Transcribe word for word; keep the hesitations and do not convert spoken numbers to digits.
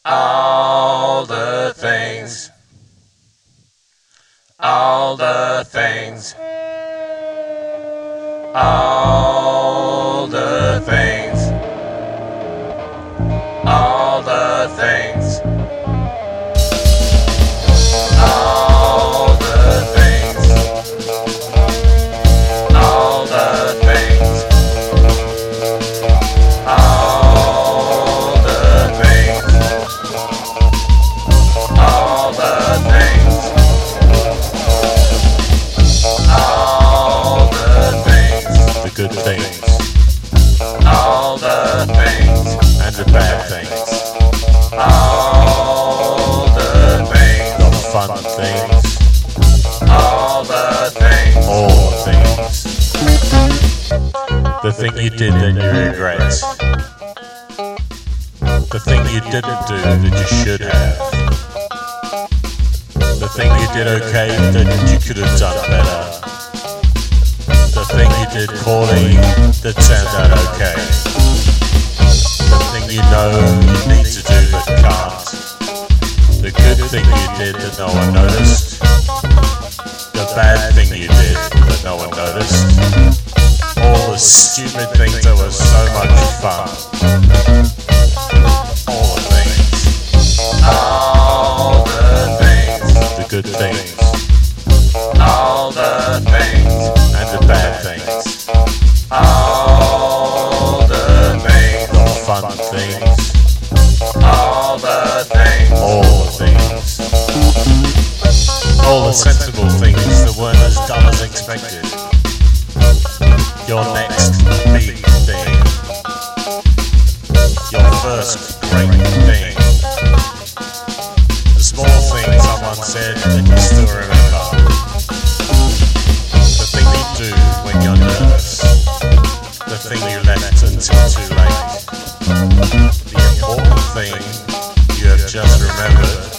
all the things, all the things, all the things, all the things, all the things, all the things, all the things, all the things, all the things, the good things, all the things, and the bad things, all the things, the fun things, all the things, all the things, the thing you did that you regret, the thing you didn't do that you should have, the thing you did okay that you could have done better, the thing you did poorly that turned out okay, the thing you know you need to do but can't, the good thing you did that no one noticed, the bad thing you did that no one noticed, all the stupid things that were so much fun, all the things, all the things, the good things, all the things, and the bad things, all the things, the fun things, all the things, all the things, all the sensible things that weren't as dumb as expected, your next big thing, your first great thing, the small thing someone said that you still remember, the thing you do when you're nervous, the thing you left until too late, the important thing you have just remembered.